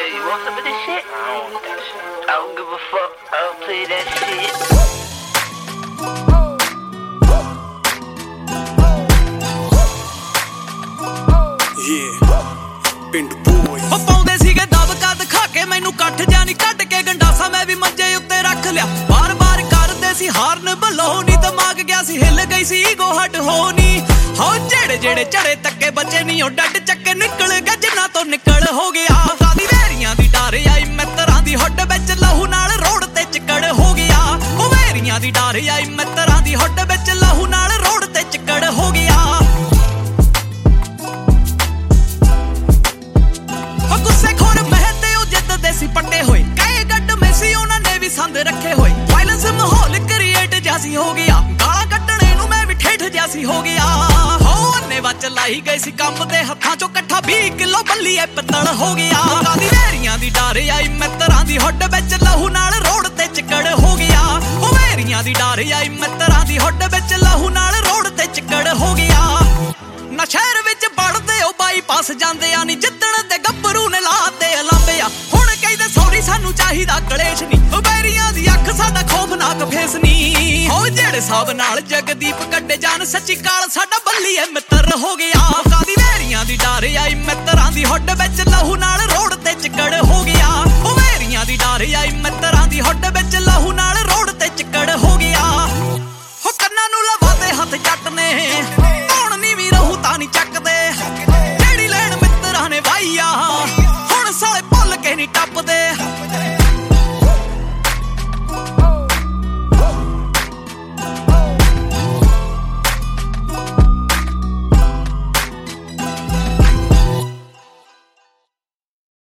Hey, you want some of this shit? I don't want that shit. I don't give a fuck. I don't play that shit. ਪਿੰਡ boy ਹੋ ਪਾਉਂਦੇ ਸੀਗੇ ਦਬਕਾ ਦਿਖਾ ਕੇ ਮੈਨੂੰ ਕੱਠ ਜਾਨੀ ਕੱਢ ਕੇ ਗੰਡਾਸਾ ਮੈਂ ਵੀ ਮੰਜੇ ਉੱਤੇ ਰੱਖ ਲਿਆ ਬਾਰ-ਬਾਰ ਕਰਦੇ ਸੀ ਹਾਰਨ ਬਲੋਨੀ ਦਿਮਾਗ ਗਿਆ ਸੀ ਹਿੱਲ ਗਈ ਸੀ ਈਗੋ ਹਟ ਹੋਣੀ ਹੋ ਜਿਹੜੇ ਝੜੇ ਤੱਕੇ ਬੱਚੇ ਨਹੀਂ ਉਹ ਡੱਡ ਚੱਕੇ ਨਿਕਲ ਗਏ ਜਿੰਨਾ ਤੋਂ ਨਿਕਲ ਹੋ ਗਿਆ ਕਾਦੀ ਵੇਰੀਆਂ ਦੀ ਡਰ ਆਈ ਮਿੱਤਰਾਂ ਦੀ ਹੁੱਡ ਵਿੱਚ ਲਹੂ ਨਾਲ ਰੋਡ ਤੇ ਚਿੱਕੜ ਹੋ ਗਿਆ ਉਹ ਵੇਰੀਆਂ ਦੀ ਡਰ ਆਈ ਮਿੱਤਰਾਂ ਦੀ ਹੁੱਡ ਵਿੱਚ ਲਹੂ ਨਾਲ ਰੋਡ ਤੇ ਚਿੱਕੜ ਹੋ ਗਿਆ ਸੀ ਪੱਟੇ ਹੋਏ ਕਈ ਗੱਡ ਮੈਸੀ ਉਹਨਾਂ ਨੇ ਵੀ ਸੰਦ ਰੱਖੇ ਹੋਏ ਵਾਇਲੈਂਸ ਮਾਹੌਲ ਕ੍ਰੀਏਟ ਜਾਸੀ ਹੋ ਗਿਆ ਗਾਲਾਂ ਕੱਢਣੇ ਨੂੰ ਮੈਂ ਵੀ ਠੇਠ ਜਾਸੀ ਹੋ ਗਿਆ ਹੋ ਨੇ ਵਿੱਚ ਲਾਈ ਗਈ ਸੀ ਕੰਮ ਦੇ ਹੱਥਾਂ ਚੋਂ ਇਕੱਠਾ 20 ਕਿਲੋ ਬੱਲੀ ਐ ਪਿੱਤਲ ਹੋ ਗਿਆ ਕਾਦੀ ਵੇਰੀਆਂ ਦੀ ਡਰ ਆਈ ਮਿੱਤਰਾਂ ਦੀ ਹੁੱਡ ਵਿੱਚ ਲਹੂ ਨਾਲ ਰੋਡ ਤੇ ਚਿੱਕੜ ਹੋ ਗਿਆ ਉਹ ਵੇਰੀਆਂ ਦੀ ਡਰ ਆਈ ਮਿੱਤਰਾਂ ਦੀ ਹੁੱਡ ਵਿੱਚ ਲਹੂ ਨਾਲ ਰੋਡ ਤੇ ਚਿੱਕੜ ਹੋ ਗਿਆ ਨਾ ਸ਼ਹਿਰ ਵਿੱਚ ਵੜਦੇ ਉਹ ਬਾਈਪਾਸ ਜਾਂਦੇ ਆ ਨੀ ਜਿੱਦਣ ਤੇ ਗੱਭਰੂ ਨੇ ਲਾਤੇ ਅਲਾਂਬੇ ਆ ਹੁਣ ਕਹਿੰਦੇ ਸੌਰੀ ਸਾਨੂੰ ਚਾਹੀਦਾ ਕਲੇਸ਼ ਨੀ ਉਹ ਬੈਰੀਆਂ ਦੀ ਅੱਖ ਸਾਡਾ ਖੌਫਨਾਕ ਫੇਸ ਨੀ ਹੋ ਜਿਹੜੇ ਸਾਬ ਨਾਲ ਜਗਦੀਪ ਕੱਢੇ ਜਾਨ ਸੱਚੀ ਕਾਲ ਸਾਡਾ ਬੱਲੀ ਐ ਮਿੱਤਰ ਹੋ ਗਿਆ ਕਾਦੀ ਵੇਰੀਆਂ ਦੀ ਡਰ ਆਈ ਮਿੱਤਰਾਂ ਦੀ ਹੁੱਡ ਵਿੱਚ ਲਹੂ